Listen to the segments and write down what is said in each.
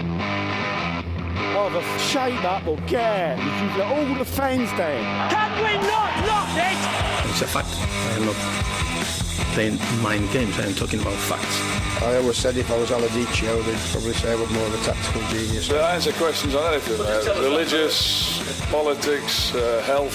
Either shake up or get out. You've let all the fans down. Can we not lock it? It's a fact. I am not playing mind games. I am talking about facts. I always said if I was Aladicio, they'd probably say I was more of a tactical genius. I answer questions on anything, religious, politics, health,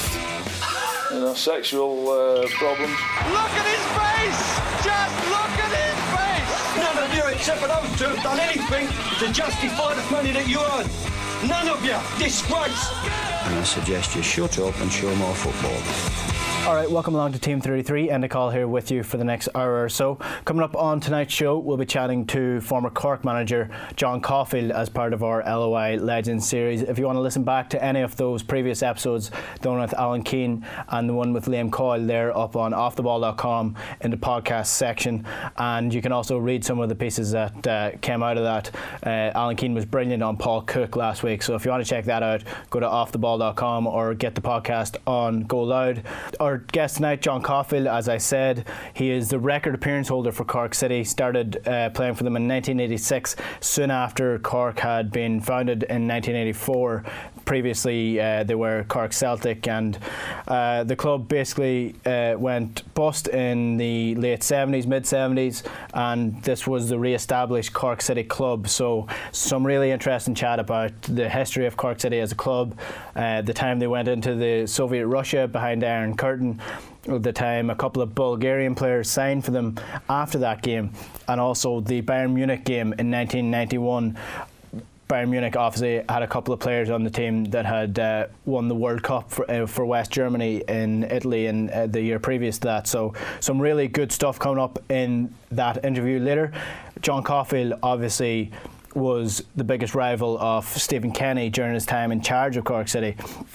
sexual problems. Look at his face! Just look at his face! None of you except for those two have done anything to justify the money that you earn. None of you. Disgrace. And I suggest you shut up and show more football. Alright, welcome along to Team 33. Enda Call here with you for the next hour or so. Coming up on tonight's show, we'll be chatting to former Cork manager John Caulfield as part of our LOI Legends series. If you want to listen back to any of those previous episodes, the one with Alan Keane and the one with Liam Coyle, they're up on offtheball.com in the podcast section. And you can also read some of the pieces that came out of that. Alan Keane was brilliant on Paul Cook last week, so if you want to check that out, go to offtheball.com or get the podcast on Go Loud. Our guest tonight, John Caulfield, as I said, he is the record appearance holder for Cork City. Started playing for them in 1986, soon after Cork had been founded in 1984. Previously they were Cork Celtic, and the club basically went bust in the late 70s, mid 70s, and this was the re-established Cork City club. So some really interesting chat about the history of Cork City as a club, the time they went into the Soviet Russia behind Iron Curtain, the time a couple of Bulgarian players signed for them after that game, and also the Bayern Munich game in 1991. Bayern Munich obviously had a couple of players on the team that had won the World Cup for West Germany in Italy in the year previous to that. So some really good stuff coming up in that interview later. John Caulfield obviously was the biggest rival of Stephen Kenny during his time in charge of Cork City.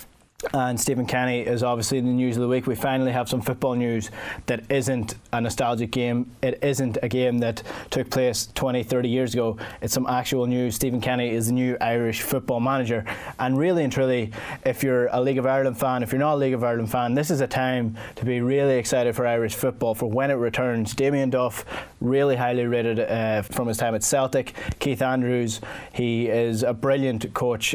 And Stephen Kenny is obviously the news of the week. We finally have some football news that isn't a nostalgic game. It isn't a game that took place 20, 30 years ago. It's some actual news. Stephen Kenny is the new Irish football manager. And really and truly, if you're a League of Ireland fan, if you're not a League of Ireland fan, this is a time to be really excited for Irish football, for when it returns. Damien Duff, really highly rated from his time at Celtic. Keith Andrews, he is a brilliant coach,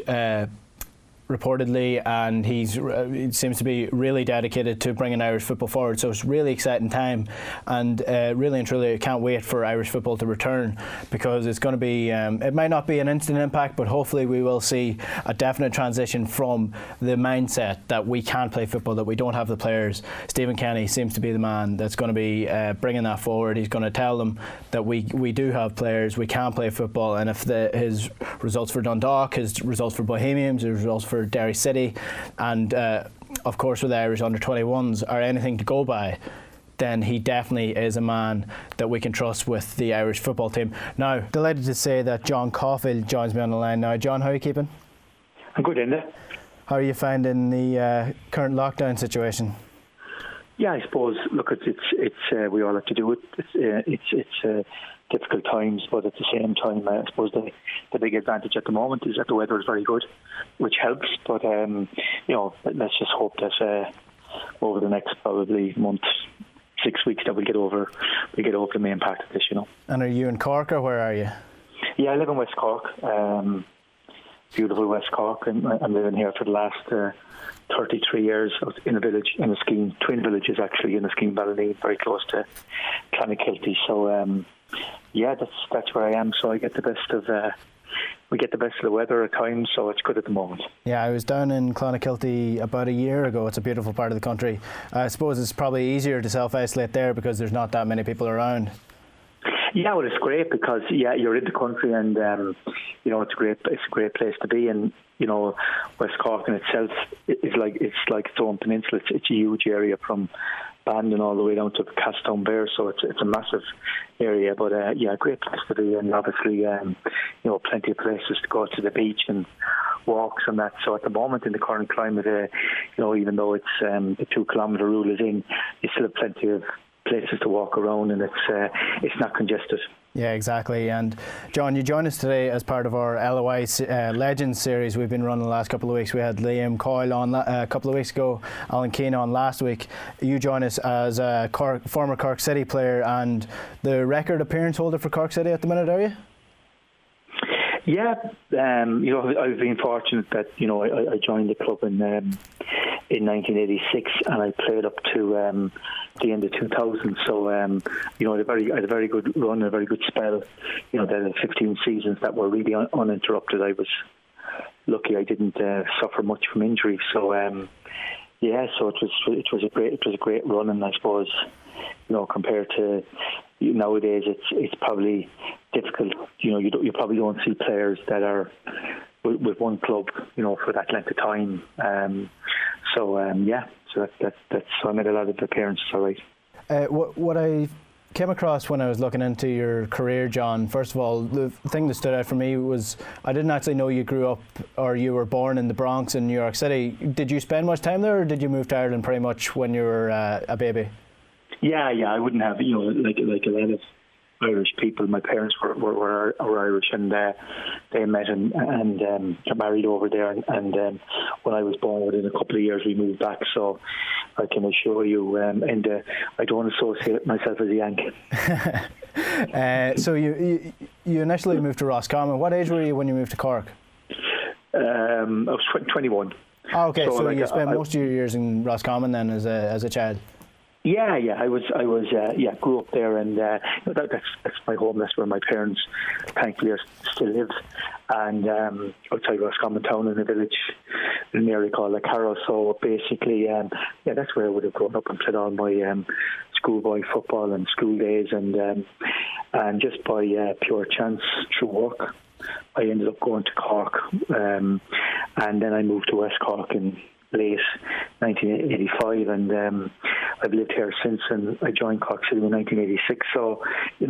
reportedly, and he seems to be really dedicated to bringing Irish football forward. So it's a really exciting time, and really and truly I can't wait for Irish football to return, because it's going to be it might not be an instant impact, but hopefully we will see a definite transition from the mindset that we can't play football, that we don't have the players. Stephen Kenny seems to be the man that's going to be bringing that forward. He's going to tell them that we do have players, we can play football, and if his results for Dundalk, his results for Bohemians, his results for Derry City, and of course with the Irish under-21s are anything to go by, then he definitely is a man that we can trust with the Irish football team. Now, delighted to say that John Caulfield joins me on the line now. John, how are you keeping? I'm good, Enda. How are you finding the current lockdown situation? Yeah, I suppose, look, it's we all have to do it. It's difficult times, but at the same time, I suppose the big advantage at the moment is that the weather is very good, which helps. But let's just hope that over the next probably month, 6 weeks, that we get over the main part of this. And are you in Cork, or where are you? Yeah, I live in West Cork, beautiful West Cork, and I'm living here for the last 33 years in a village, in a scheme, twin villages actually, in a scheme Ballineen, very close to Clonakilty. So that's where I am. So I get the best of we get the best of the weather at times, so it's good at the moment. Yeah, I was down in Clonakilty about a year ago. It's a beautiful part of the country. I suppose it's probably easier to self-isolate there because there's not that many people around. Yeah, well, it's great because you're in the country, and it's a great place to be. And West Cork in itself is like its own peninsula. It's a huge area from Bandon all the way down to Castleton-Bear, so it's a massive area. But great place to be, and obviously plenty of places to go to the beach and walks and that. So at the moment, in the current climate, even though it's the 2 kilometre rule is in, you still have plenty of places to walk around, and it's not congested. Yeah, exactly. And John, you join us today as part of our LOI Legends series we've been running the last couple of weeks. We had Liam Coyle on a couple of weeks ago, Alan Keane on last week. You join us as a former Cork City player and the record appearance holder for Cork City at the minute, are you? Yeah, I've been fortunate that I joined the club in 1986, and I played up to the end of 2000. So I had a very good run, a very good spell. The 15 seasons that were really uninterrupted. I was lucky I didn't suffer much from injury. So so it was a great run, and I suppose compared to nowadays, it's probably difficult. You probably don't see players that are with one club, for that length of time. So I made a lot of appearances. All right. What I came across when I was looking into your career, John, first of all, the thing that stood out for me was I didn't actually know you grew up or you were born in the Bronx in New York City. Did you spend much time there, or did you move to Ireland pretty much when you were a baby? Yeah, I wouldn't have, like a lot of Irish people. My parents were Irish, and they met and got married over there. And when I was born, within a couple of years, we moved back. So I can assure you, and I don't associate myself as a Yank. So you initially moved to Roscommon. What age were you when you moved to Cork? I was 21. Oh, okay, so you spent most of your years in Roscommon then as a child. Yeah. I was grew up there, and that's my home. That's where my parents, thankfully, still live. And outside Roscommon town, in a village in an area called Carrow. So basically, that's where I would have grown up and played all my schoolboy football and school days, and just by pure chance through work, I ended up going to Cork, and then I moved to West Cork in late 1985, and I've lived here since, and I joined Cork City in 1986. So it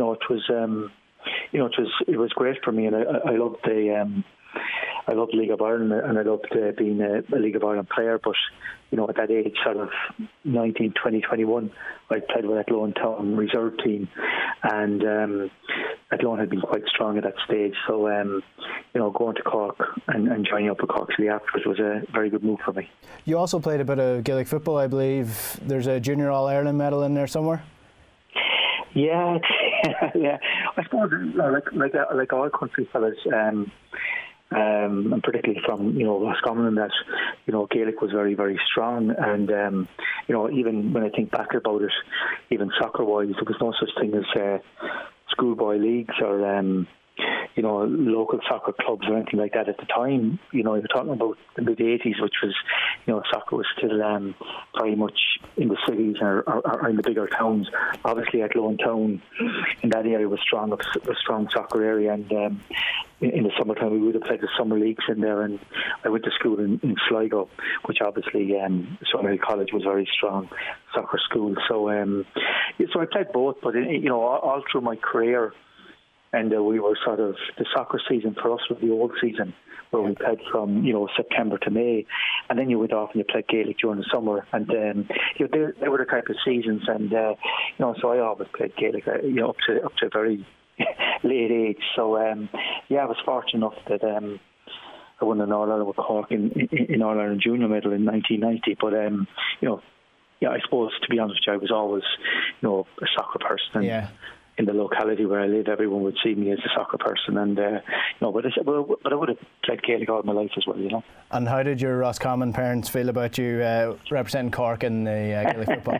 was great for me, and I loved the League of Ireland, and I loved being a League of Ireland player. But at that age, sort of 19, 20, 21, I played with Athlone Town reserve team, and Athlone had been quite strong at that stage. So going to Cork and joining up with Cork City afterwards was a very good move for me. You also played a bit of Gaelic football, I believe. There's a Junior All-Ireland medal in there somewhere. Yeah. I suppose like all country fellas, and particularly from Roscommon, that Gaelic was very, very strong, and even when I think back about it, even soccer-wise, there was no such thing as schoolboy leagues or local soccer clubs or anything like that at the time. You're talking about the mid-80s, which was, soccer was still very much in the cities or in the bigger towns. Obviously, Athlone Town in that area was a strong soccer area, and in the summertime we would have played the summer leagues in there. And I went to school in Sligo, which obviously Somerville College was a very strong soccer school. So so I played both, but all through my career. And we were sort of, the soccer season for us was the old season, where we played from September to May, and then you went off and you played Gaelic during the summer, and they were the type of seasons, and so I always played Gaelic up to a very late age. So I was fortunate enough that I won an All-Ireland with Cork in All-Ireland Junior medal in 1990. But I suppose, to be honest with you, I was always a soccer person. Yeah. In the locality where I live, everyone would see me as a soccer person, and but I would have played Gaelic all my life as well, And how did your Roscommon parents feel about you representing Cork in the Gaelic football?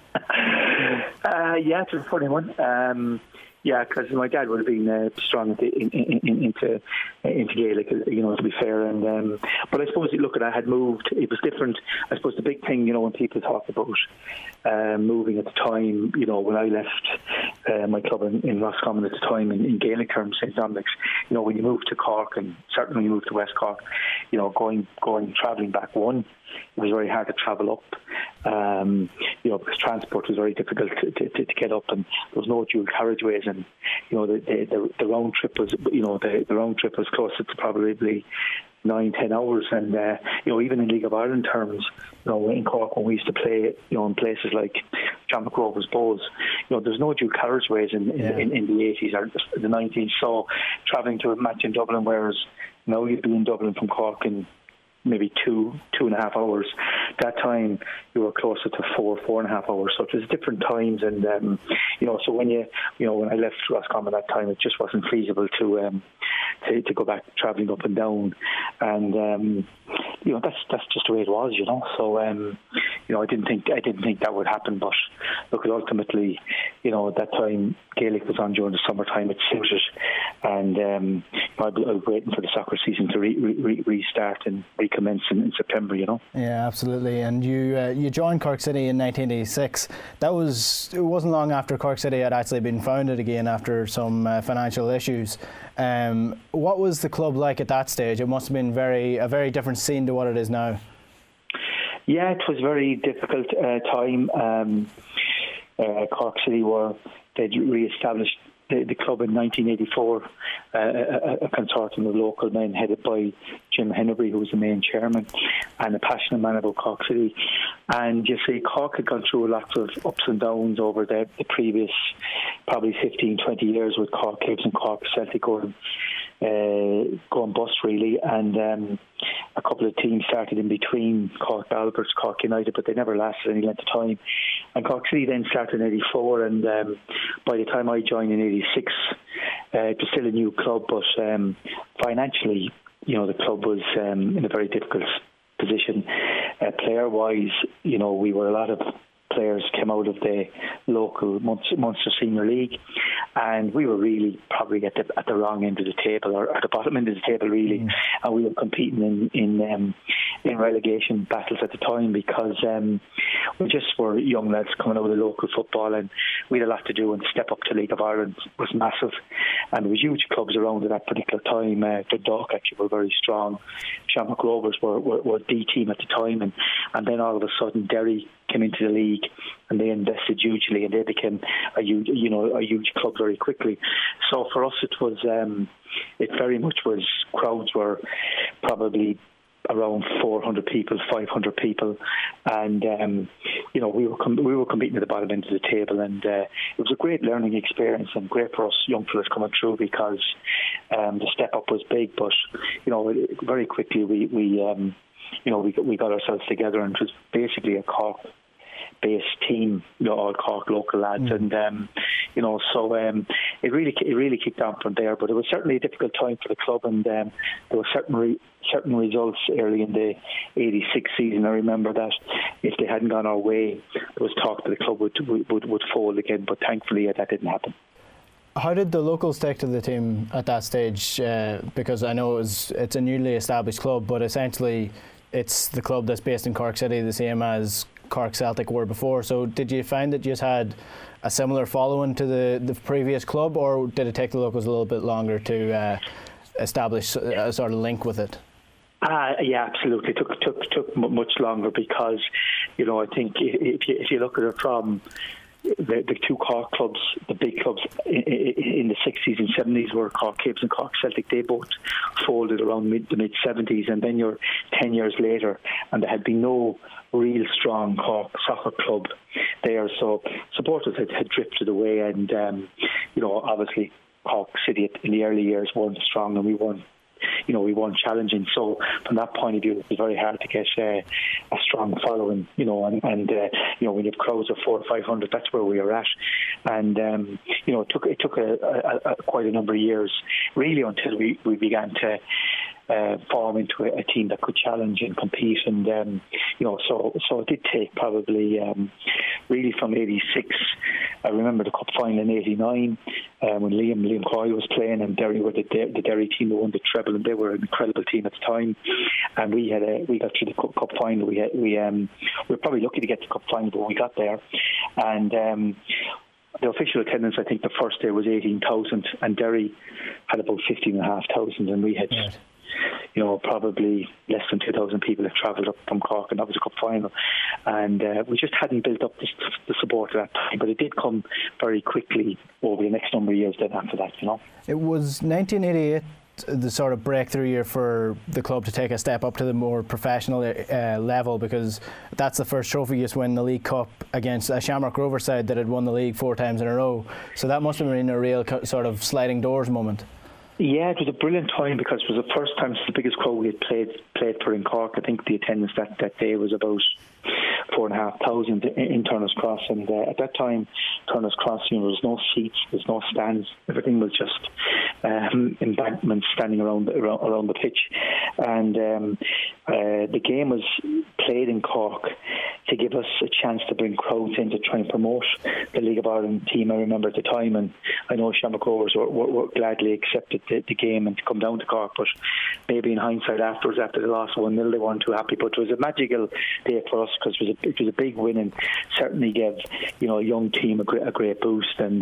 It was a funny one. Because my dad would have been strong into Gaelic, to be fair. And but I suppose, I had moved. It was different. I suppose the big thing, when people talk about moving at the time, when I left my club in Roscommon at the time, in Gaelic terms, St Dominic's, when you move to Cork, and certainly when you move to West Cork, travelling back it was very hard to travel up, because transport was very difficult to get up, and there was no dual carriageways, and the round trip was the round trip was closer to probably 9-10 hours, and even in League of Ireland terms, in Cork when we used to play, in places like John McGrover's Bowes, there's no dual carriageways in the 80s or the 90s, so travelling to a match in Dublin, whereas now you'd be in Dublin from Cork in maybe 2.5 hours. That time you were closer to 4.5 hours. So it was different times, and so when when I left Roscommon at that time, it just wasn't feasible to go back travelling up and down, and that's just the way it was, So I didn't think that would happen, but look, ultimately, at that time Gaelic was on during the summertime. It suited, and I was waiting for the soccer season to restart and recommence in September. Yeah, absolutely. And you joined Cork City in 1986. It wasn't long after Cork City had actually been founded again after some financial issues. What was the club like at that stage? It must have been a very different scene to what it is now. Yeah, it was a very difficult time. Cork City they'd re-established the club in 1984, a consortium of local men headed by Jim Hennebury, who was the main chairman, and a passionate man about Cork City. And you see, Cork had gone through lots of ups and downs over the previous probably 15, 20 years, with Cork Hibs and Cork Celtic going bust, really, and a couple of teams started in between, Cork Alberts, Cork United, but they never lasted any length of time. And Cork City then started in 84, and by the time I joined in 86, it was still a new club, but financially, the club was in a very difficult position. Player-wise, we were a lot of players came out of the local Munster Senior League, and we were really probably at the wrong end of the table, or at the bottom end of the table, really. And we were competing in relegation battles at the time, because we just were young lads coming out of the local football, and we had a lot to do, and the step up to League of Ireland was massive, and there was huge clubs around at that particular time. The Duck actually were very strong. Shamrock Rovers were the team at the time, and then all of a sudden Derry came into the league, and they invested hugely, and they became a huge club very quickly. So for us, it very much was, crowds were probably around 400 people, 500 people, and we were competing at the bottom end of the table, and it was a great learning experience and great for us young fellas coming through, because the step up was big, but very quickly we got ourselves together, and it was basically a Cork-based team, all Cork local lads, and so it really kicked on from there. But it was certainly a difficult time for the club, and there were certain results early in the 86 season. I remember that if they hadn't gone our way, there was talk that the club would fold again, but thankfully that didn't happen. How did the locals take to the team at that stage? Because I know it's a newly established club, but essentially it's the club that's based in Cork City, the same as Cork Celtic were before. So did you find that you just had a similar following to the previous club, or did it take the locals a little bit longer to establish a sort of link with it? Yeah, absolutely. It took much longer, because I think if you look at it from the two Cork clubs, the big clubs in the 60s and 70s were Cork Hibs and Cork Celtic. They both folded around the mid 70s, and then you're 10 years later, and there had been no real strong Cork soccer club there. So supporters had drifted away, and obviously Cork City in the early years weren't strong, and we weren't challenging. So from that point of view, it was very hard to get a strong following, and when you have crowds of 400 or 500, that's where we were at. And it took quite a number of years, really, until we began to form into a team that could challenge and compete, and so it did take probably really from 86. I remember the cup final in 89 when Liam Croy was playing, and Derry were the Derry team that won the treble, and they were an incredible team at the time. And we got through the cup final. We were probably lucky to get to the cup final, but we got there, and the official attendance, I think the first day was 18,000, and Derry had about 15,500, and we had probably less than 2,000 people had travelled up from Cork, and that was a cup final, and we just hadn't built up the support at that time, but it did come very quickly over the next number of years then after that. It was 1988 the sort of breakthrough year for the club to take a step up to the more professional level, because that's the first trophy you win the League Cup against a Shamrock Rovers side that had won the league 4 times in a row, so that must have been a real sort of sliding doors moment. Yeah, it was a brilliant time because it was the first time, it's the biggest crowd we had played for in Cork. I think the attendance that day was about 4,500 in Turner's Cross, and at that time Turner's Cross, there was no seats, there's no stands, everything was just embankments standing around the pitch, and the game was played in Cork to give us a chance to bring crowds in to try and promote the League of Ireland team. I remember at the time, and I know Shamrock Rovers were gladly accepted the game and to come down to Cork, but maybe in hindsight afterwards, after the loss 1-0, they weren't too happy. But it was a magical day for us because it was a big win and certainly gave a young team a great boost, and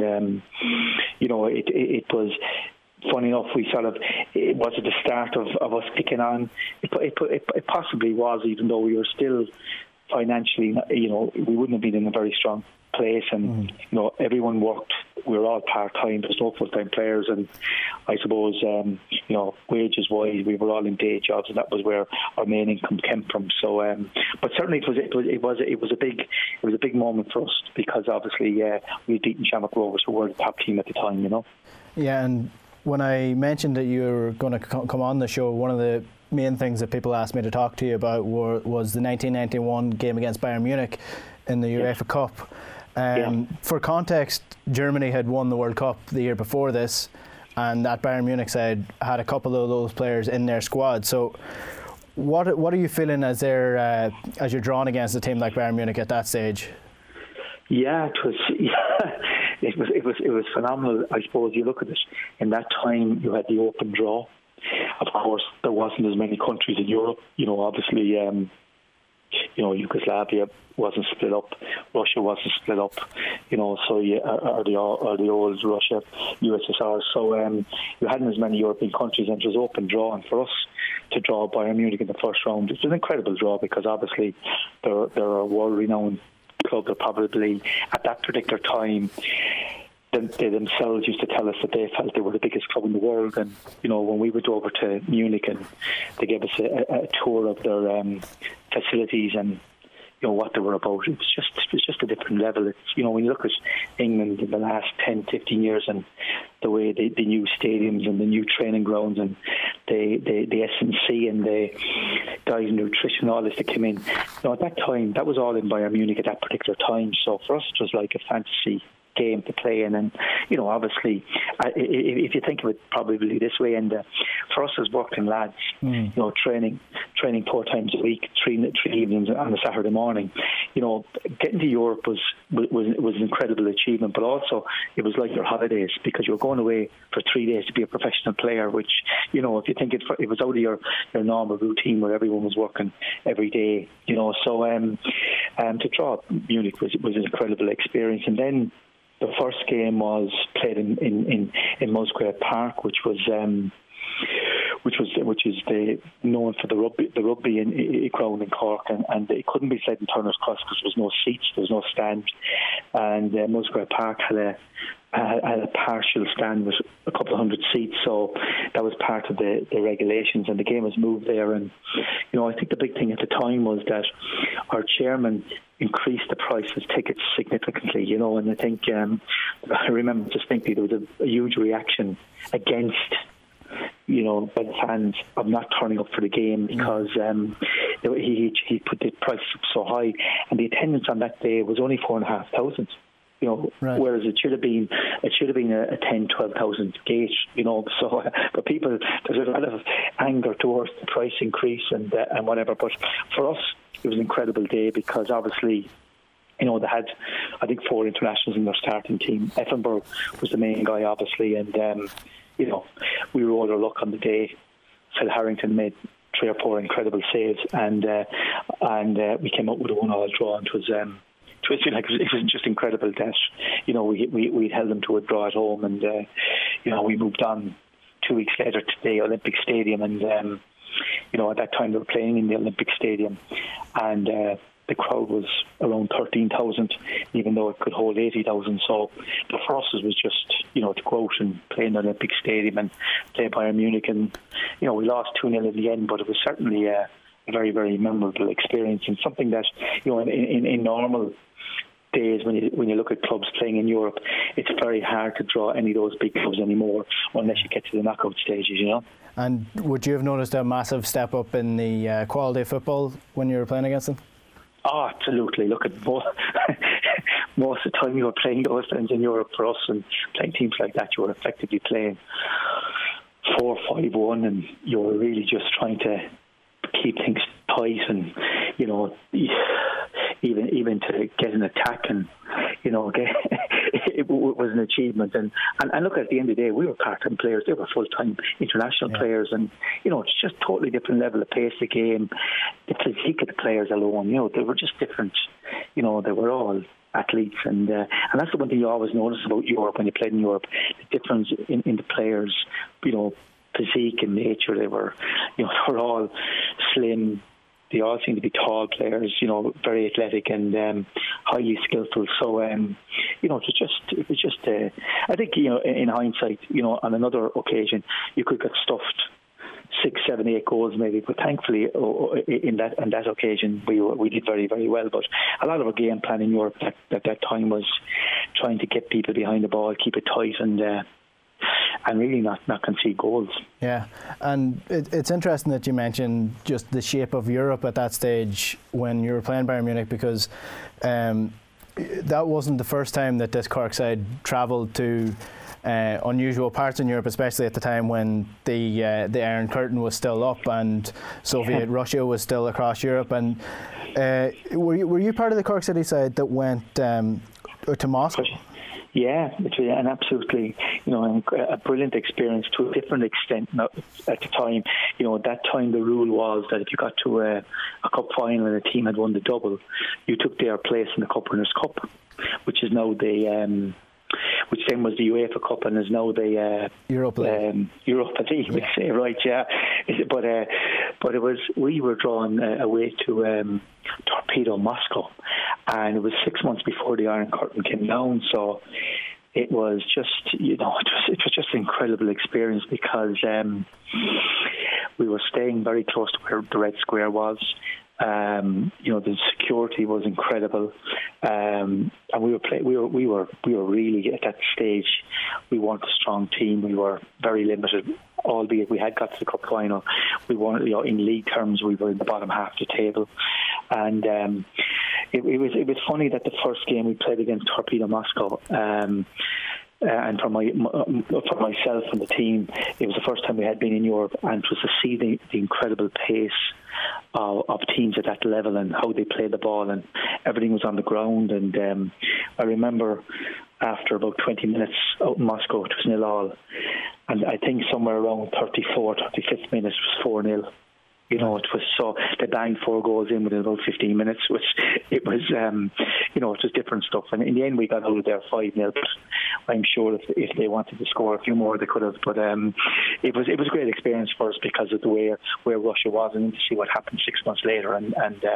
it was. Funny enough, it was at the start of us kicking on. It possibly was, even though we were still financially, we wouldn't have been in a very strong place, and everyone worked. We were all part-time. There was no full-time players, and I suppose wages-wise, we were all in day jobs, and that was where our main income came from. So, but certainly it was a big moment for us because obviously we'd beaten Shamrock Rovers, who were the top team at the time. Yeah, and when I mentioned that you were going to come on the show, one of the main things that people asked me to talk to you about was the 1991 game against Bayern Munich in the UEFA Cup. For context, Germany had won the World Cup the year before this, and that Bayern Munich side had a couple of those players in their squad. So what are you feeling as you're drawn against a team like Bayern Munich at that stage? Yeah, it was phenomenal. I suppose you look at it, in that time you had the open draw. Of course, there wasn't as many countries in Europe. Obviously, Yugoslavia wasn't split up, Russia wasn't split up. So or the old Russia, USSR. So you hadn't as many European countries, and it was open draw. And for us to draw Bayern Munich in the first round, it's an incredible draw because obviously they're a world-renowned club. They're probably at that particular time. They themselves used to tell us that they felt they were the biggest club in the world, and when we went over to Munich and they gave us a tour of their facilities and what they were about, it was just a different level. It's, when you look at England in the last 10-15 years and the way the new stadiums and the new training grounds and the S&C and the guys in nutrition, all this that came in, at that time that was all in Bayern Munich at that particular time. So for us it was like a fantasy game to play in, and obviously if you think of it probably this way, and for us as working lads, training 4 times a week, three evenings on a Saturday morning, getting to Europe was an incredible achievement, but also it was like your holidays because you were going away for 3 days to be a professional player, which if you think it was out of your normal routine where everyone was working every day, so to draw Munich was an incredible experience. And then the first game was played in Musgrave Park, which is known for the rugby ground in Cork, and it couldn't be played in Turner's Cross because there was no seats, there was no stand, and Musgrave Park had a partial stand with a couple of hundred seats, so that was part of the regulations, and the game was moved there. And I think the big thing at the time was that our chairman increased the price of tickets significantly, and I think I remember distinctly there was a huge reaction against by the fans of not turning up for the game because he put the price up so high, and the attendance on that day was only 4,500. Right. Whereas it should have been a 10,000-12,000 gate, So, but people, there's a lot of anger towards the price increase and whatever. But for us, it was an incredible day because obviously, they had, I think, 4 internationals in their starting team. Effenberg was the main guy, obviously, and we rolled our luck on the day. Phil Harrington made 3 or 4 incredible saves, and we came up with a 1-1 draw, and it was just incredible that we held them to a draw at home, and we moved on 2 weeks later to the Olympic Stadium, and at that time they were playing in the Olympic Stadium, and the crowd was around 13,000, even though it could hold 80,000. So for us it was just to go out and play in the Olympic Stadium and play Bayern Munich, and we lost 2-0 in the end, but it was certainly a very, very memorable experience, and something that in normal days when you look at clubs playing in Europe, it's very hard to draw any of those big clubs anymore unless you get to the knockout stages, you know. And would you have noticed a massive step up in the quality of football when you were playing against them? Oh, absolutely. Look at most of the time you were playing those friends in Europe for us, and playing teams like that, you were effectively playing 4-5-1, and you were really just trying to keep things tight, and you know, even to get an attack, and you know, it was an achievement. And look, at the end of the day, we were part-time players; they were full-time international players, and you know, it's just totally different level of pace of the game. The physique of the players alone, you know, they were just different. You know, they were all athletes, and that's the one thing you always notice about Europe when you played in Europe: the difference in the players, you know, physique and nature. They were, you know, they were all slim. They all seem to be tall players, you know, very athletic and highly skillful. So, you know, it was just. I think, you know, in hindsight, you know, on another occasion, you could get stuffed 6, 7, 8 goals maybe, but thankfully in that occasion we did very, very well. But a lot of our game plan in Europe at that time was trying to get people behind the ball, keep it tight, and really not concede goals. Yeah, and it's interesting that you mentioned just the shape of Europe at that stage when you were playing Bayern Munich, because that wasn't the first time that this Cork side travelled to unusual parts in Europe, especially at the time when the Iron Curtain was still up and Soviet Russia was still across Europe. And were you part of the Cork City side that went to Moscow? Yeah, it's an absolutely, you know, a brilliant experience to a different extent. At the time, you know, at that time the rule was that if you got to a cup final and a team had won the double, you took their place in the Cup Winners' Cup, which is now which then was the UEFA Cup and is now the Europa League, we'd say, right? Yeah, but we were drawn away to Torpedo Moscow, and it was 6 months before the Iron Curtain came down. So it was just, you know, it was just an incredible experience, because we were staying very close to where the Red Square was. You know, the security was incredible, and we were really, at that stage, we weren't a strong team. We were very limited, albeit we had got to the cup final. We weren't, you know, in league terms, we were in the bottom half of the table, and it was funny that the first game we played against Torpedo Moscow. And for myself and the team, it was the first time we had been in Europe, and it was to see the incredible pace of teams at that level and how they play the ball, and everything was on the ground. And I remember after about 20 minutes out in Moscow, it was 0-0, and I think somewhere around 35th minute it was 4-0. You know, it was so, they banged 4 goals in within about 15 minutes, which it was, you know, it was different stuff. And in the end, we got out of there 5-0. But I'm sure if they wanted to score a few more, they could have. But it was a great experience for us because of the way where Russia was, and to see what happened 6 months later. And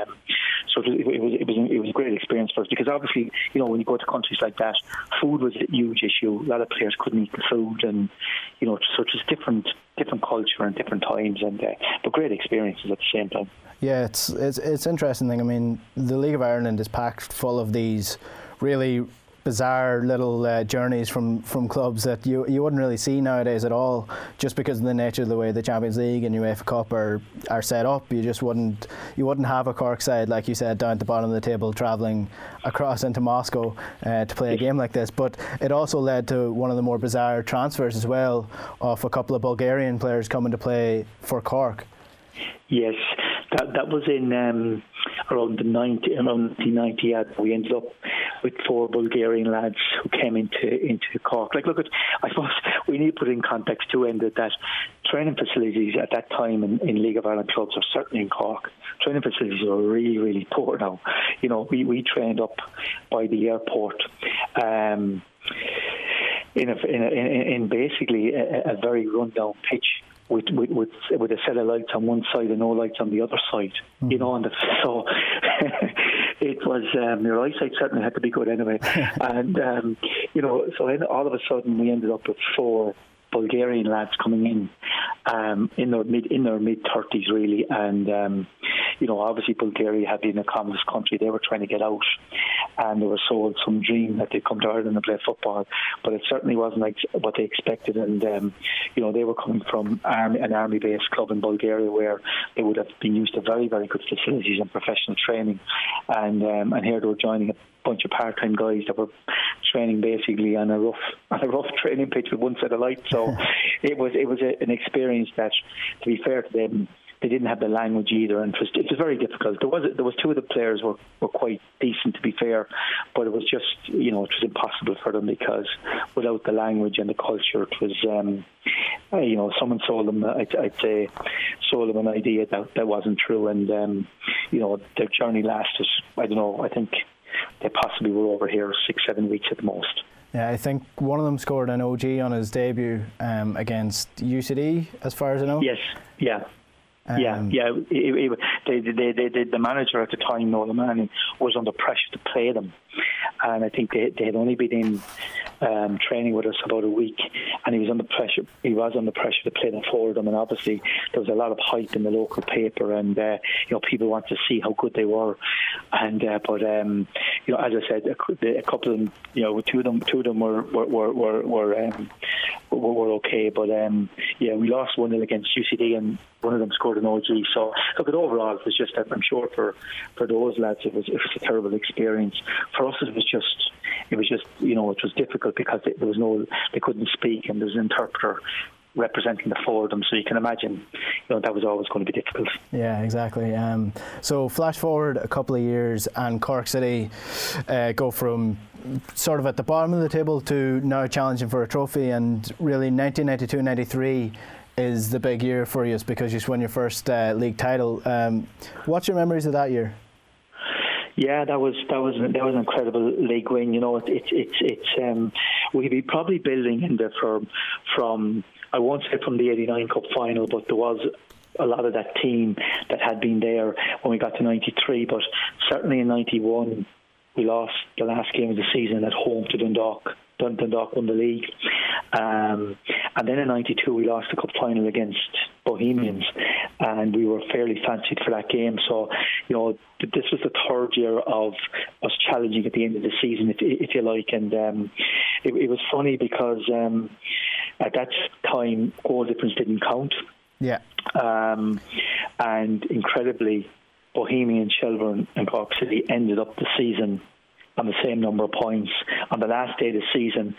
so it was a great experience for us, because obviously, you know, when you go to countries like that, food was a huge issue. A lot of players couldn't eat the food, and you know, so it's different culture and different times, and but great experiences at the same time. Yeah, it's interesting thing. I mean, the League of Ireland is packed full of these really bizarre little journeys from clubs that you wouldn't really see nowadays at all, just because of the nature of the way the Champions League and UEFA Cup are set up. You wouldn't have a Cork side, like you said, down at the bottom of the table travelling across into Moscow to play a game like this. But it also led to one of the more bizarre transfers as well, of a couple of Bulgarian players coming to play for Cork. Yes, that was in around 1990. We ended up with 4 Bulgarian lads who came into Cork. Like, look, I suppose we need to put in context too, and that training facilities at that time in League of Ireland clubs, or certainly in Cork, training facilities were really, really poor now. You know, we trained up by the airport. In basically a very rundown pitch, with a set of lights on one side and no lights on the other side, you know, so it was, your eyesight certainly had to be good anyway. And you know, so all of a sudden we ended up with 4 Bulgarian lads coming in their mid 30s really, and you know, obviously Bulgaria had been a communist country. They were trying to get out, and they were sold some dream that they'd come to Ireland and play football, but it certainly wasn't like what they expected. And they were coming from an army-based club in Bulgaria where they would have been used to very, very good facilities and professional training, and here they were joining a bunch of part-time guys that were training basically on a rough training pitch with one set of lights. So it was an experience that, to be fair to them, they didn't have the language either, and it was very difficult. There was two of the players were quite decent, to be fair, but it was just, it was impossible for them because without the language and the culture, it was someone sold them, I'd say, sold them an idea that wasn't true, and their journey lasted, I don't know, I think they possibly were over here 6-7 weeks at the most. Yeah, I think one of them scored an OG on his debut against UCD, as far as I know. Yes, yeah. The manager at the time, Nolan Manning, was under pressure to play them, and I think they had only been in training with us about a week, and he was under pressure to play them for them, and obviously there was a lot of hype in the local paper, and people wanted to see how good they were, and but as I said, a couple of them, two of them were okay, but we lost 1-0 against UCD, and one of them scored an OG. So look, overall, it was just, I'm sure for those lads, it was a terrible experience. For us, it was just it was difficult because they couldn't speak, and there was an interpreter representing the four of them, so you can imagine that was always going to be difficult. Yeah, exactly. So flash forward a couple of years, and Cork City go from sort of at the bottom of the table to now challenging for a trophy, and really 1992-93 is the big year for you because you won your first league title. What's your memories of that year? Yeah, that was an incredible league win. We'd be probably building in there from I won't say from the '89 Cup final, but there was a lot of that team that had been there when we got to '93. But certainly in '91, we lost the last game of the season at home to Dundalk. Dundalk won the league, and then in '92 we lost the cup final against Bohemians, and we were fairly fancied for that game. So, this was the third year of us challenging at the end of the season, if you like, and it was funny because at that time goal difference didn't count. Yeah, and incredibly, Bohemians, Shelbourne, and Cork City ended up the season on the same number of points. On the last day of the season,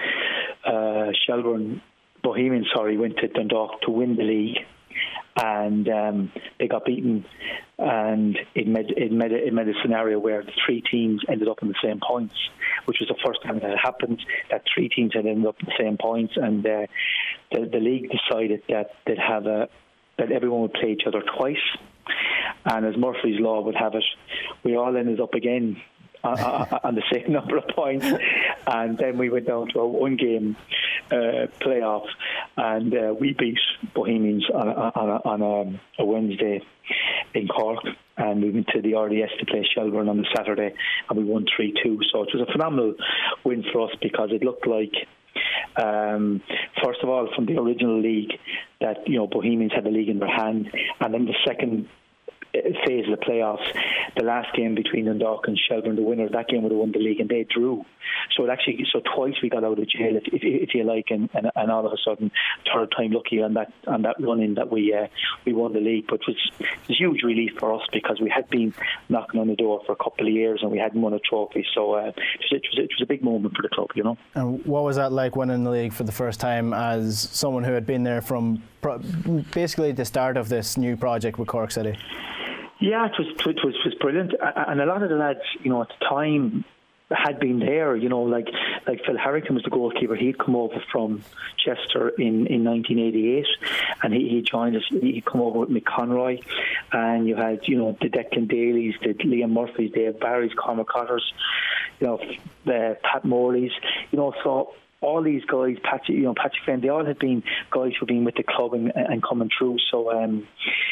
Bohemians went to Dundalk to win the league, and they got beaten, and it made a scenario where the three teams ended up in the same points, which was the first time that had happened, that three teams had ended up in the same points, and the league decided that that everyone would play each other twice, and as Murphy's Law would have it, we all ended up again on the same number of points, and then we went down to a one-game playoff, and we beat Bohemians on a Wednesday in Cork, and we went to the RDS to play Shelbourne on the Saturday, and we won 3-2. So it was a phenomenal win for us because it looked like, first of all, from the original league, that Bohemians had the league in their hand, and then the second phase of the playoffs, the last game between Dundalk and Shelbourne, the winner of that game would have won the league, and they drew. So twice we got out of jail, if you like, and all of a sudden, third time lucky on that run-in that we won the league. But it was huge relief for us because we had been knocking on the door for a couple of years and we hadn't won a trophy. So it was a big moment for the club, And what was that like winning the league for the first time as someone who had been there from basically the start of this new project with Cork City? Yeah, it was brilliant, and a lot of the lads, at the time, had been there. Like Phil Harrington was the goalkeeper. He'd come over from Chester in 1988, and he joined us. He'd come over with Mick Conroy, and you had the Declan Daly's, the Liam Murphys, Dave Barry's, Cormac Cotters, Pat Morley's. So all these guys, Patrick Fenn, they all had been guys who've been with the club and coming through. So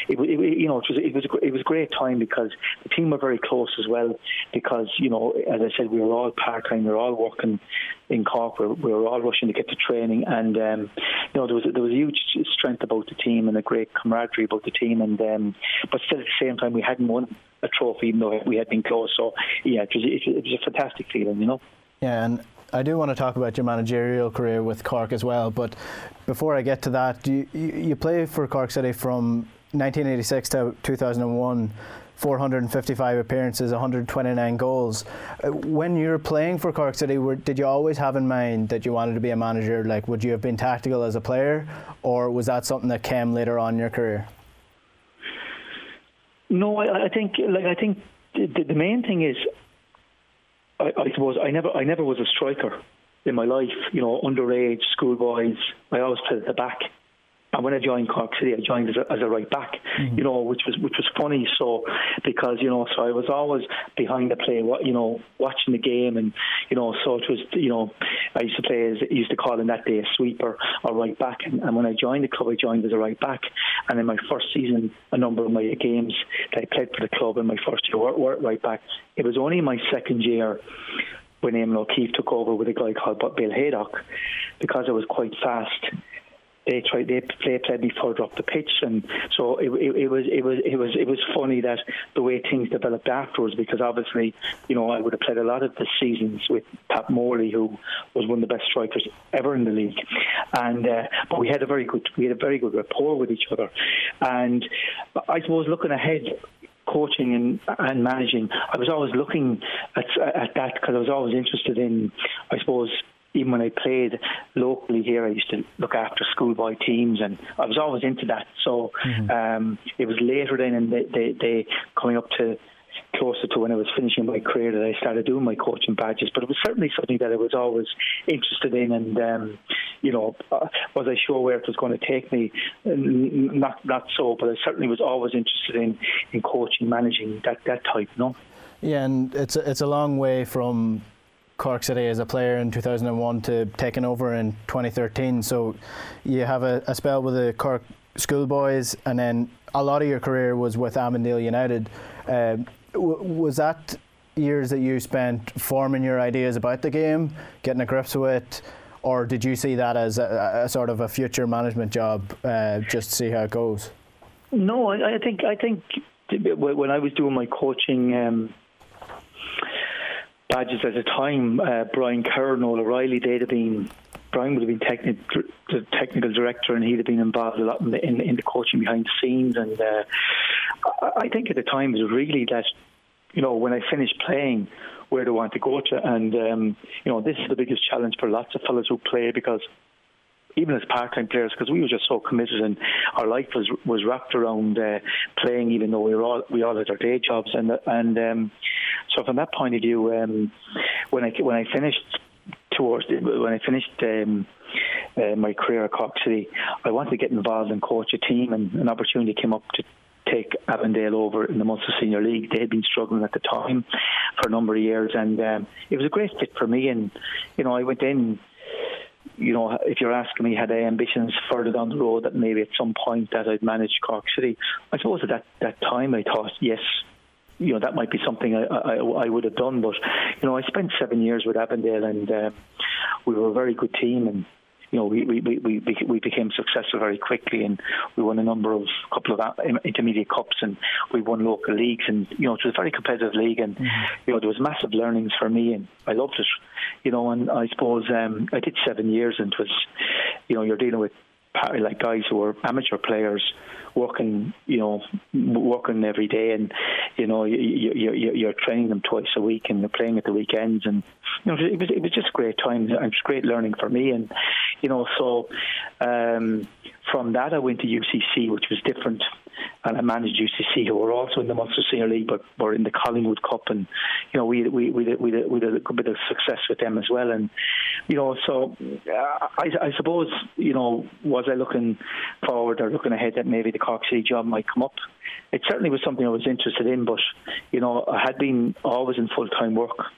it was a great time because the team were very close as well. Because as I said, we were all part-time, we were all working in Cork. We were all rushing to get to training, and there was a huge strength about the team and a great camaraderie about the team. And but still at the same time, we hadn't won a trophy, even though we had been close. So yeah, it was a fantastic feeling, Yeah, and I do want to talk about your managerial career with Cork as well. But before I get to that, you played for Cork City from 1986 to 2001. 455 appearances, 129 goals. When you were playing for Cork City, did you always have in mind that you wanted to be a manager? Like, would you have been tactical as a player, or was that something that came later on in your career? No, I think the main thing is, I suppose I never was a striker in my life. Underage, schoolboys, I always played at the back. And when I joined Cork City, I joined as a right back, which was funny. So because so I was always behind the play, watching the game, and so it was I used to play as used to call in that day a sweeper or right back. And when I joined the club, I joined as a right back. And in my first season, a number of my games that I played for the club in my first year were right back. It was only in my second year when Eamon O'Keefe took over with a guy called Bill Haydock, because I was quite fast. They played me further up the pitch, and so it was funny that the way things developed afterwards, because obviously I would have played a lot of the seasons with Pat Morley, who was one of the best strikers ever in the league, and but we had a very good rapport with each other. And I suppose looking ahead, coaching and managing, I was always looking at that, because I was always interested in, I suppose, even when I played locally here, I used to look after schoolboy teams, and I was always into that. So it was later then, and they coming up to closer to when I was finishing my career, that I started doing my coaching badges. But it was certainly something that I was always interested in, and was I sure where it was going to take me? Not so, but I certainly was always interested in coaching, managing that type. Yeah, and it's a long way from Cork City as a player in 2001 to taking over in 2013. So you have a spell with the Cork Schoolboys, and then a lot of your career was with Avondale United. Was that years that you spent forming your ideas about the game, getting a grip with it, or did you see that as a sort of a future management job, just to see how it goes? No, I think when I was doing my coaching badges at the time, Brian Kerr and Noel O'Reilly, Brian would have been the technical director, and he'd have been involved a lot in the coaching behind the scenes. And I think at the time it was really that, when I finished playing, where do I want to go to? And this is the biggest challenge for lots of fellas who play, because even as part-time players, because we were just so committed, and our life was wrapped around playing, even though we all had our day jobs. And so from that point of view, when I finished my career at Cork City, I wanted to get involved and coach a team, and an opportunity came up to take Avondale over in the Munster Senior League. They had been struggling at the time for a number of years, and it was a great fit for me. And I went in, if you're asking me, had I ambitions further down the road that maybe at some point that I'd manage Cork City? I suppose at that time I thought, yes, that might be something I would have done. But I spent 7 years with Avondale, and we were a very good team, and we became successful very quickly, and we won a couple of intermediate cups, and we won local leagues, and it was a very competitive league, and there was massive learnings for me, and I loved it. And I suppose I did 7 years, and it was, you're dealing with like guys who are amateur players working every day, and you're training them twice a week, and they're playing at the weekends, and it was just a great time, and it was great learning for me. And so from that I went to UCC, which was different, and I managed UCC, who were also in the Munster Senior League, but were in the Collingwood Cup, and we did a good bit of success with them as well. And so I suppose was I looking forward or looking ahead that maybe the Cork City job might come up? It certainly was something I was interested in, but I had been always in full-time work,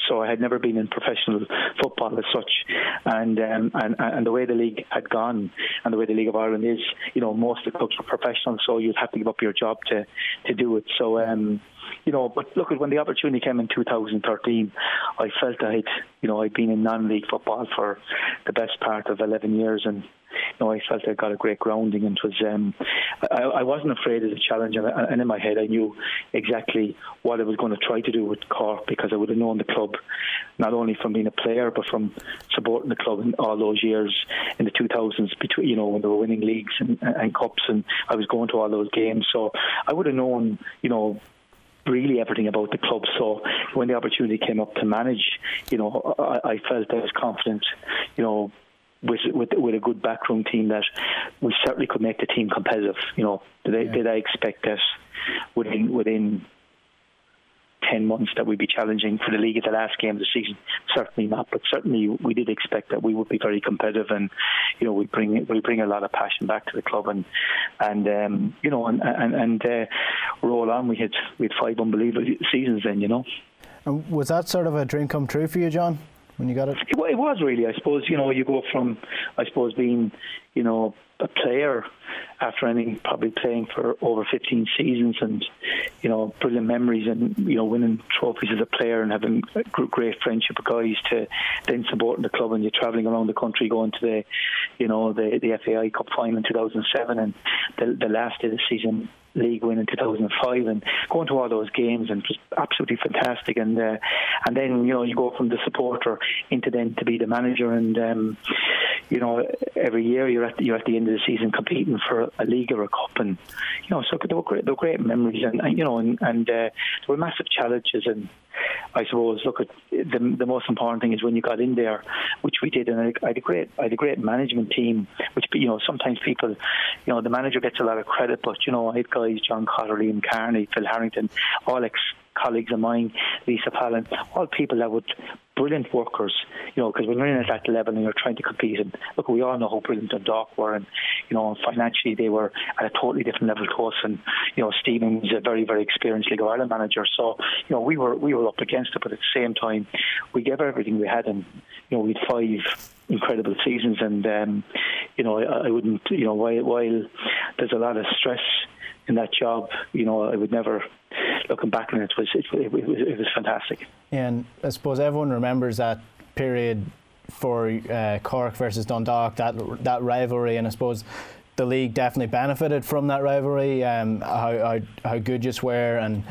so I had never been in professional football as such. And the way the league had gone, and the way the League of Ireland is, you know, most of the clubs were professional, so you'd have to give up your job to do it. So, you know, but look, when the opportunity came in 2013, I felt I'd been in non-league football for the best part of 11 years, and you know, I felt I got a great grounding, and it was I wasn't afraid of the challenge, and in my head I knew exactly what I was going to try to do with Cork, because I would have known the club not only from being a player but from supporting the club in all those years in the 2000s, between, you know, when they were winning leagues and cups, and I was going to all those games, so I would have known, you know, really everything about the club. So when the opportunity came up to manage, you know, I felt I was confident, you know, with a good backroom team, that we certainly could make the team competitive. You know, did I expect that within 10 months that we'd be challenging for the league at the last game of the season? Certainly not, but certainly we did expect that we would be very competitive, and you know, we bring a lot of passion back to the club, and you know, and roll on. We had 5 unbelievable seasons then, you know. And was that sort of a dream come true for you, John, when you got it? It was really, I suppose. You know, you go from, I suppose, being, you know, a player after probably playing for over 15 seasons, and you know, brilliant memories, and you know, winning trophies as a player and having a great friendship with guys, to then supporting the club, and you're travelling around the country going to the FAI Cup final in 2007, and the last day of the season league win in 2005, and going to all those games, and it was absolutely fantastic. And then, you know, you go from the supporter into then to be the manager, and you know, every year you're at the end of the season competing for a league or a cup, and you know, so they were great memories, and you know, and there were massive challenges. And I suppose, look, at the most important thing is when you got in there, which we did, and I had a great management team, which, you know, sometimes people, you know, the manager gets a lot of credit, but you know, I had guys, John Cotter, Liam Carney, Phil Harrington, all ex-colleagues of mine, Lisa Palin, all people that would, brilliant workers, you know, because when you're in at that level and you're trying to compete, and look, we all know how brilliant Dundalk were, and you know, financially they were at a totally different level to us, and you know, Stephen was a very, very experienced League of Ireland manager, so you know, we were up against it, but at the same time we gave everything we had, and you know, we had 5 incredible seasons, and you know, I wouldn't, you know, while there's a lot of stress in that job, you know, I would never, looking back on it, it was fantastic. Yeah, and I suppose everyone remembers that period for Cork versus Dundalk, that rivalry, and I suppose the league definitely benefited from that rivalry. How good you were, and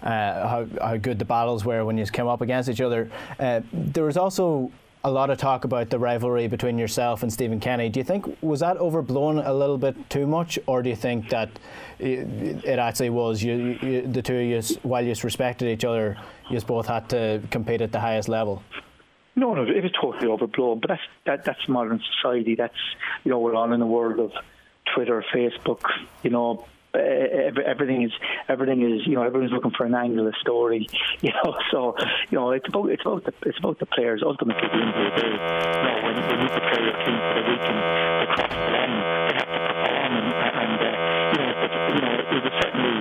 how good the battles were when you came up against each other. There was also a lot of talk about the rivalry between yourself and Stephen Kenny. Do you think, was that overblown a little bit too much, or do you think that it actually was, the two of you, while you respected each other, you both had to compete at the highest level? No, it was totally overblown, but that's modern society. That's, you know, we're all in a world of Twitter, Facebook, you know, everything is, you know, everyone's looking for an angle, a story, you know. So, you know, it's about the players ultimately. At the end of the day, you know, when you need to play your team for the week and across the land, they have to perform, and you know, it was certainly.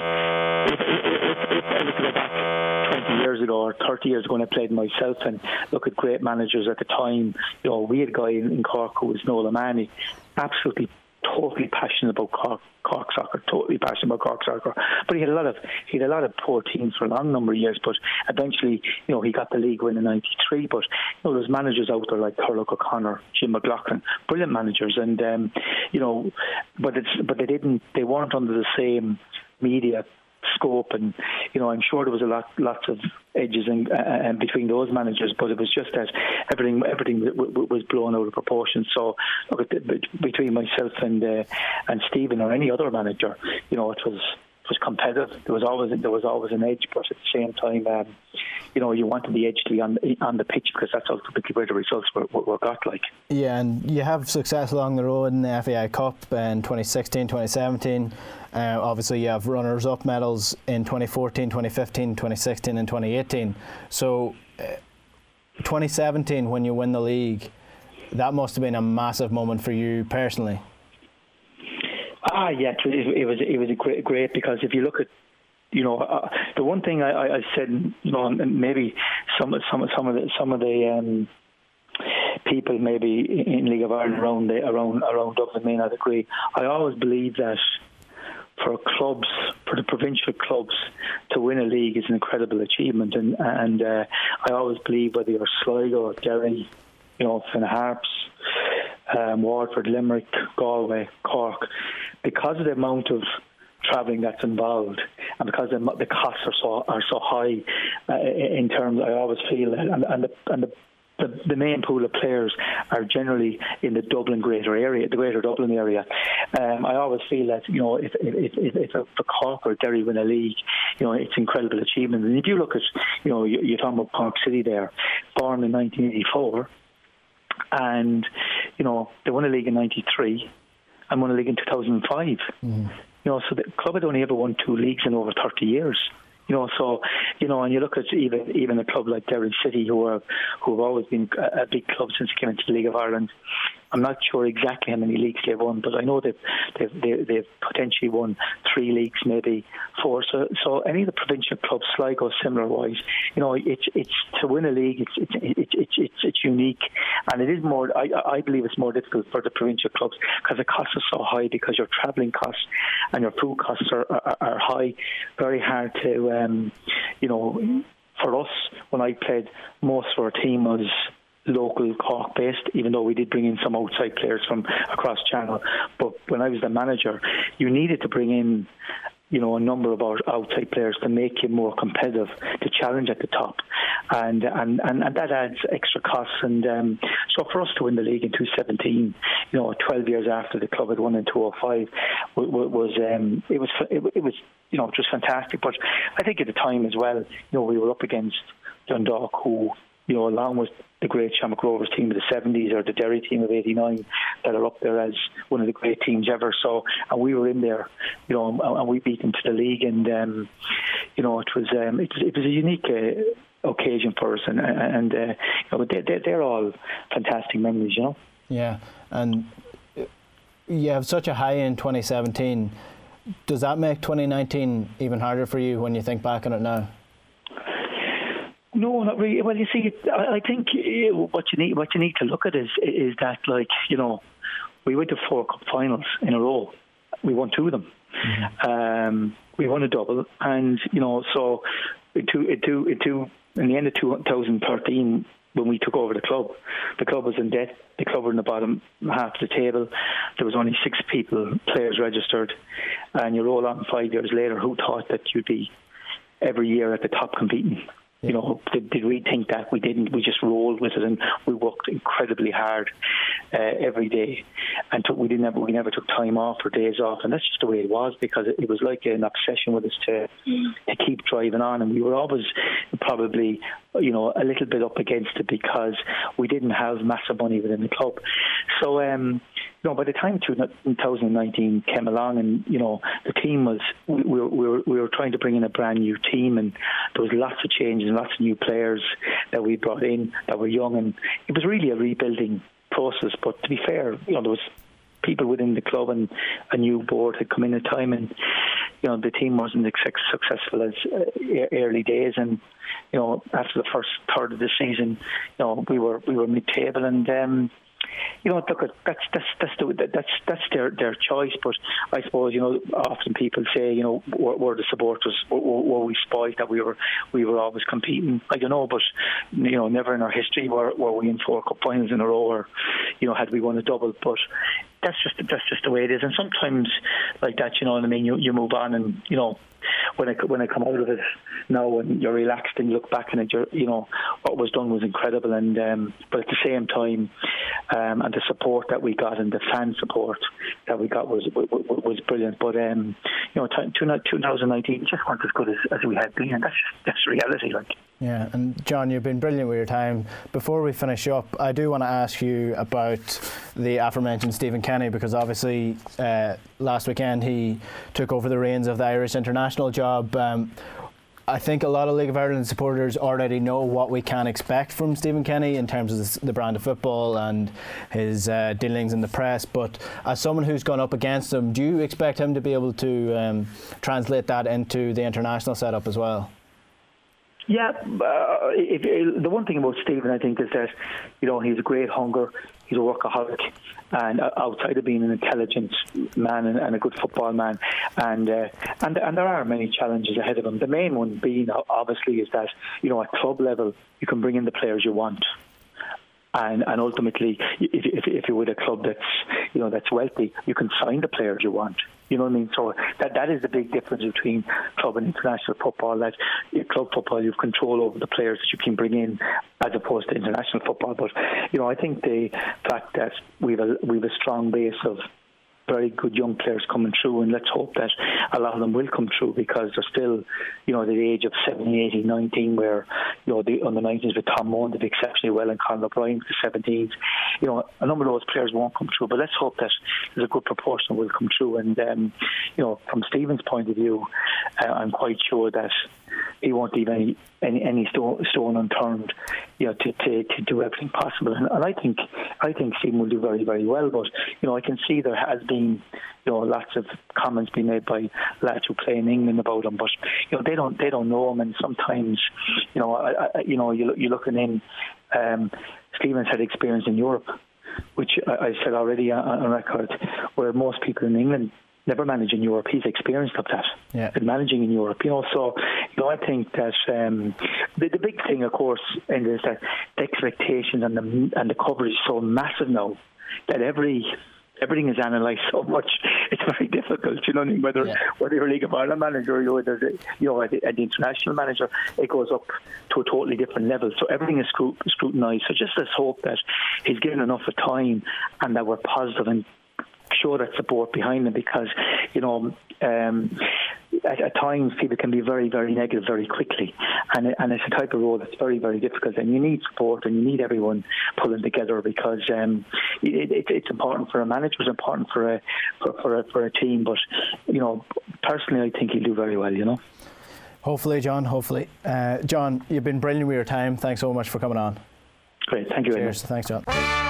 If I look at back 20 years ago or 30 years ago when I played myself, and look at great managers at the time, you know, we had a guy in Cork who was Noel O'Mahony, absolutely totally passionate about Cork soccer, but he had a lot of poor teams for a long number of years, but eventually, you know, he got the league win in '93. But you know, there's managers out there like Thurlock O'Connor, Jim McLaughlin, brilliant managers, and you know, but they weren't under the same media scope, and you know, I'm sure there was lots of edges and between those managers, but it was just that everything was blown out of proportion. So look, between myself and Stephen or any other manager, you know, it was competitive. There was always an edge, but at the same time, you know, you wanted the edge to be on the pitch, because that's ultimately where the results were got. Like, yeah, and you have success along the road in the FAI Cup in 2016, 2017. Obviously, you have runners-up medals in 2014, 2015, 2016, and 2018. So, 2017, when you win the league, that must have been a massive moment for you personally. Yeah, it was great, because if you look at the one thing I said, and maybe some of the people maybe in League of Ireland around Dublin may not agree. I always believe that for the provincial clubs to win a league is an incredible achievement, and I always believe whether you're Sligo, Derry, Finn Harps, Waterford, Limerick, Galway, Cork, because of the amount of travelling that's involved, and because the costs are so high in terms, I always feel that, and the main pool of players are generally in the Greater Dublin area. I always feel that if Cork or Derry win a league, it's an incredible achievement. And if you look at, you're talking about Cork City there, formed in 1984, and they won a league in 93 and won a league in 2005. Mm-hmm. So the club had only ever won 2 leagues in over 30 years. And you look at even a club like Derry City, who've always been a big club since they came into the League of Ireland. I'm not sure exactly how many leagues they've won, but I know they've potentially won 3 leagues, maybe 4. So any of the provincial clubs, Sligo, similar wise, it's to win a league. It's unique, and it is more. I believe it's more difficult for the provincial clubs because the costs are so high, because your travelling costs and your food costs are high. Very hard to, for us when I played, most of our team was local Cork based, even though we did bring in some outside players from across Channel. But when I was the manager, you needed to bring in a number of our outside players to make you more competitive, to challenge at the top, and that adds extra costs. And so for us to win the league in 2017, 12 years after the club had won in 2005, it was just fantastic. But I think at the time as well, we were up against Dundalk, who, along with the great Shamrock Rovers team of the 70s or the Derry team of 89, that are up there as one of the great teams ever. So, and we were in there, and we beat them to the league, and it was a unique occasion for us, and they're all fantastic memories, Yeah, and you have such a high in 2017. Does that make 2019 even harder for you when you think back on it now? No, not really. Well, you see, I think what you need to look at is that, we went to 4 cup finals in a row. We won 2 of them. Mm-hmm. We won a double, and so in the end of 2013, when we took over the club was in debt. The club were in the bottom half of the table. There was only 6 players registered, and you roll on 5 years later. Who thought that you'd be every year at the top competing? Did we think that? We didn't. We just rolled with it, and we worked incredibly hard every day, and we never took time off or days off, and that's just the way it was, because it was like an obsession with us to keep driving on, and we were always probably a little bit up against it because we didn't have massive money within the club. So by the time 2019 came along, and the team was, we were trying to bring in a brand new team, and there was lots of changes and lots of new players that we brought in that were young, and it was really a rebuilding process. But to be fair, there was people within the club, and a new board had come in at time, and the team wasn't as successful as early days, and after the first third of the season, we were mid-table, and look, that's their choice. But I suppose often people say were the supporters, were we spoiled that we were always competing? I don't know, but never in our history were we in 4 cup finals in a row, or had we won a double. But that's just the way it is. And sometimes like that, you move on, and when I come out of it now, and you're relaxed and you look back, and what was done was incredible. And but at the same time, and the support that we got, and the fan support that we got was brilliant. But 2019 just weren't as good as we had been, and that's reality. Yeah, and John, you've been brilliant with your time. Before we finish up, I do want to ask you about the aforementioned Stephen Kenny, because obviously last weekend he took over the reins of the Irish international job. I think a lot of League of Ireland supporters already know what we can expect from Stephen Kenny in terms of the brand of football and his dealings in the press. But as someone who's gone up against him, do you expect him to be able to translate that into the international setup as well? Yeah, the one thing about Stephen, I think, is that he's a great hunger. He's a workaholic, and outside of being an intelligent man and a good football man, and there are many challenges ahead of him. The main one being, obviously, is that at club level you can bring in the players you want. And ultimately, if you're with a club that's wealthy, you can sign the players you want. You know what I mean? So that is the big difference between club and international football. That club football, you have control over the players that you can bring in, as opposed to international football. But I think the fact that we've a strong base of very good young players coming through, and let's hope that a lot of them will come through, because they're still, at the age of 17, 18, 19, where, the under 19s with Tom Mohan did exceptionally well, and Conor O'Brien with the 17s. A number of those players won't come through, but let's hope that there's a good proportion will come through. And, from Stephen's point of view, I'm quite sure that he won't leave any stone unturned, to do everything possible. And I think Stephen will do very, very well. But I can see there has been lots of comments being made by lads who play in England about him, but they don't know him, and sometimes you're looking in. Stephen's had experience in Europe, which I said already on record, where most people in England never manage in Europe. He's experienced of that, and managing in Europe. So I think that the big thing, of course, is that the expectations and the coverage is so massive now that everything is analysed so much. It's very difficult. Whether you're a League of Ireland manager or whether an international manager, it goes up to a totally different level. So everything is scrutinised. So just let's hope that he's given enough of time and that we're positive and show that support behind him, because at times people can be very, very negative very quickly, and it's a type of role that's very, very difficult, and you need support and you need everyone pulling together, because it's important for a manager, it's important for a team. But personally, I think he'll do very well. Hopefully, John. Hopefully, John, you've been brilliant with your time. Thanks so much for coming on. Great, thank you. Cheers. Thanks, John.